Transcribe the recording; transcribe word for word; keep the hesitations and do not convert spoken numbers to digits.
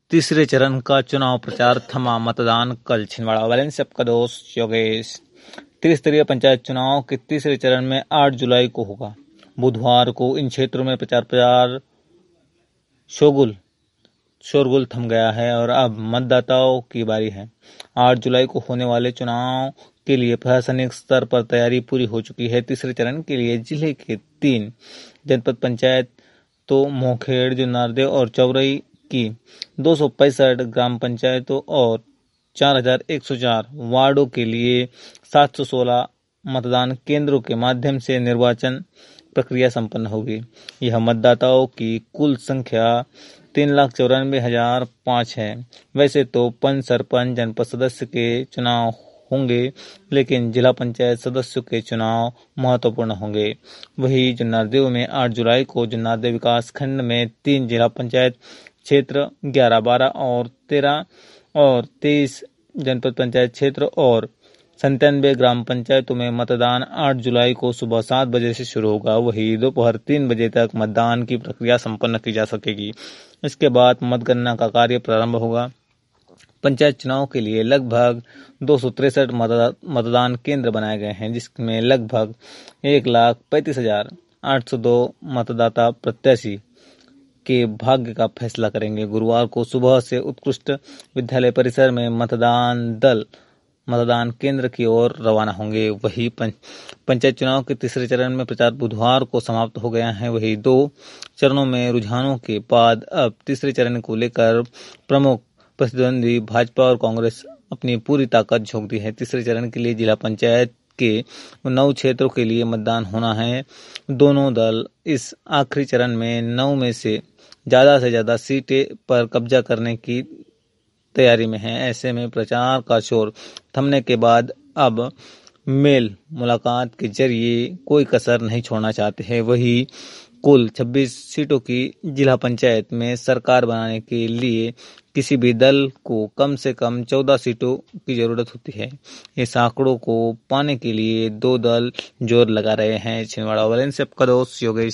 तीसरे चरण का चुनाव प्रचार थमा, मतदान कल। छिंदवाड़ा वालेंस से आपका दोस्त योगेश। त्रिस्तरीय पंचायत चुनाव के तीसरे चरण में आठ जुलाई को होगा। बुधवार को इन क्षेत्रों में प्रचार प्रचार शोगुल शोरगुल थम गया है और अब मतदाताओं की बारी है। आठ जुलाई को होने वाले चुनाव के लिए प्रशासनिक स्तर पर तैयारी पूरी हो चुकी है। तीसरे चरण के लिए जिले के तीन जनपद पंचायत तो मोखेड़, जुन्नारदेव और चौरई की दो सौ पैंसठ ग्राम पंचायतों और चार हजार एक सौ चार वार्डों के लिए सात सौ सोलह मतदान केंद्रों के माध्यम से निर्वाचन प्रक्रिया संपन्न होगी। यह मतदाताओं की कुल संख्या तीन लाख चौरानवे हजार पाँच है। वैसे तो पंच, सरपंच, जनपद सदस्य के चुनाव होंगे, लेकिन जिला पंचायत सदस्यों के चुनाव महत्वपूर्ण होंगे। वही जुन्नारदेव में आठ जुलाई को जुन्नारदेव विकास खंड में तीन जिला पंचायत क्षेत्र ग्यारह, बारह और तेरह और तेईस जनपद पंचायत क्षेत्र और संतानवे ग्राम पंचायतों में मतदान आठ जुलाई को सुबह सात बजे से शुरू होगा। वही दोपहर तीन बजे तक मतदान की प्रक्रिया संपन्न की जा सकेगी। इसके बाद मतगणना का कार्य प्रारंभ होगा। पंचायत चुनाव के लिए लगभग दो सौ तिरसठ मतदान केंद्र बनाए गए हैं, जिसमें लगभग एक लाख पैंतीस हजार आठ सौ दो मतदाता प्रत्याशी के भाग्य का फैसला करेंगे। गुरुवार को सुबह से उत्कृष्ट विद्यालय परिसर में मतदान दल मतदान केंद्र की ओर रवाना होंगे। वही पंचायत चुनाव के तीसरे चरण में प्रचार बुधवार को समाप्त हो गया है। वही दो चरणों में रुझानों के बाद अब तीसरे चरण को लेकर प्रमुख प्रतिद्वंदी भाजपा और कांग्रेस अपनी पूरी ताकत झोंकती है। तीसरे चरण के लिए जिला पंचायत के नौ क्षेत्रों के लिए मतदान होना है। दोनों दल इस आखिरी चरण में नौ में से ज्यादा से ज्यादा सीटें पर कब्जा करने की तैयारी में है। ऐसे में प्रचार का शोर थमने के बाद अब मेल मुलाकात के जरिए कोई कसर नहीं छोड़ना चाहते हैं। वही कुल छब्बीस सीटों की जिला पंचायत में सरकार बनाने के लिए किसी भी दल को कम से कम चौदह सीटों की जरूरत होती है। इस आंकड़ों को पाने के लिए दो दल जोर लगा रहे हैं। छिंदवाड़ा वालेंस से आपका दोस्त योगेश।